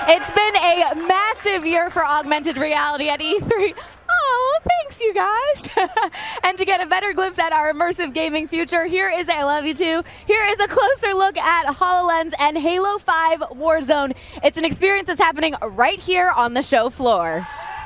It's been a massive year for augmented reality at E3. Oh, thanks, you guys. And to get a better glimpse at our immersive gaming future, here is I Love You Too. Here is a closer look at HoloLens and Halo 5 Warzone. It's an experience that's happening right here on the show floor.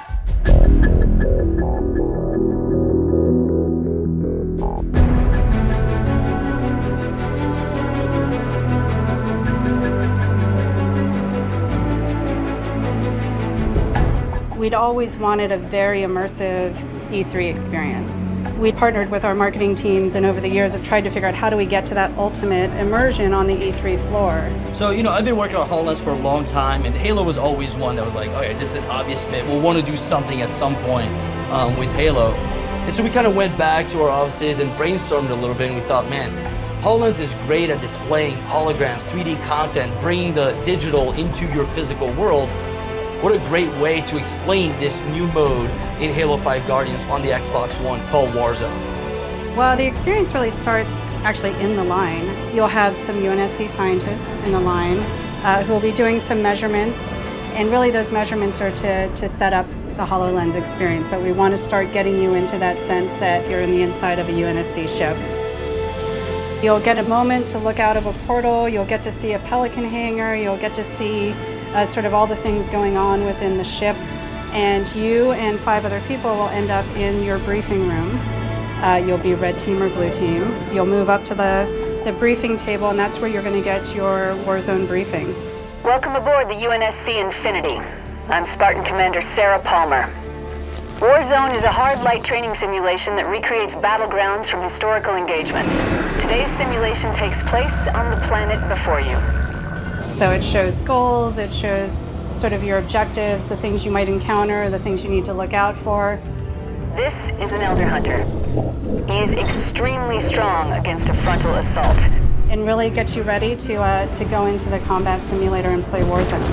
We'd always wanted a very immersive E3 experience. We partnered with our marketing teams and over the years have tried to figure out how do we get to that ultimate immersion on the E3 floor. So, I've been working on HoloLens for a long time, and Halo was always one that was like, okay, this is an obvious fit. We'll want to do something at some point with Halo. And so we kind of went back to our offices and brainstormed a little bit, and we thought, man, HoloLens is great at displaying holograms, 3D content, bringing the digital into your physical world. What a great way to explain this new mode in Halo 5 Guardians on the Xbox One called Warzone. Well, the experience really starts actually in the line. You'll have some UNSC scientists in the line who will be doing some measurements, and really those measurements are to set up the HoloLens experience, but we want to start getting you into that sense that you're in the inside of a UNSC ship. You'll get a moment to look out of a portal, you'll get to see a Pelican hangar, you'll get to see sort of all the things going on within the ship, and you and 5 other people will end up in your briefing room. You'll be red team or blue team. You'll move up to the briefing table, and that's where you're going to get your Warzone briefing. Welcome aboard the UNSC Infinity. I'm Spartan Commander Sarah Palmer. Warzone is a hard light training simulation that recreates battlegrounds from historical engagements. Today's simulation takes place on the planet before you. So it shows goals, it shows sort of your objectives, the things you might encounter, the things you need to look out for. This is an Elder Hunter. He's extremely strong against a frontal assault. And really get you ready to go into the combat simulator and play Warzone.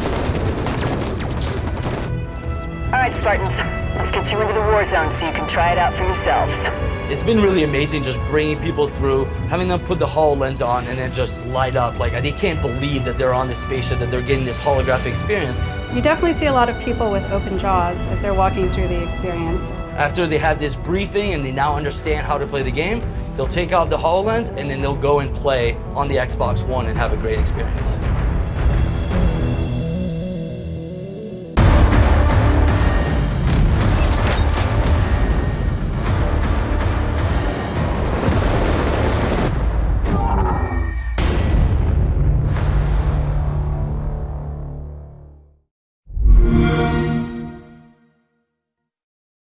All right, Spartans, let's get you into the Warzone so you can try it out for yourselves. It's been really amazing just bringing people through, having them put the HoloLens on and then just light up. Like, they can't believe that they're on this spaceship, that they're getting this holographic experience. You definitely see a lot of people with open jaws as they're walking through the experience. After they have this briefing and they now understand how to play the game, they'll take off the HoloLens and then they'll go and play on the Xbox One and have a great experience.